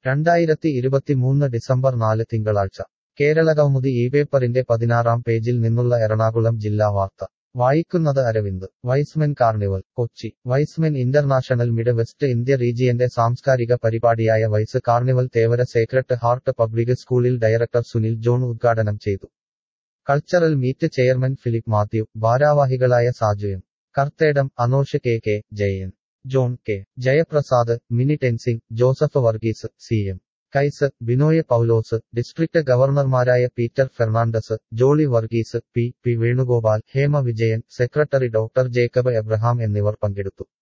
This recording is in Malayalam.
2023 ഡിസംബർ 4 തിങ്കളാഴ്ച കേരളകൗമുദി പേപ്പറിന്റെ 16-ാം പേജിൽ നിന്നുള്ള എറണാകുളം ജില്ലാ വാർത്ത വായിക്കുന്നത് Aravind. Y's Men carnival Kochi. Y's Men international mid west India റീജിയന്റെ സാംസ്കാരിക പരിപാടിയായ Y's carnival Thevara sacred heart public സ്കൂളിൽ ഡയറക്ടർ സുനിൽ ജോൺ ഉദ്ഘാടനം ചെയ്തു. Cultural meet chairman Philip Mathew, ഭാരവാഹികളായ Saju M. Karthedam, Anosh K Jayan, John K Jayaprasad, Mini Tensing, Joseph Varghese, C M Kais, Binoy Paulose, district ഗവർണർമാരായ Peter Fernandez, Jolly Varghese, P Venugopal, Hema Vijayan, secretary doctor Jacob Abraham എന്നിവർ പങ്കെടുത്തു.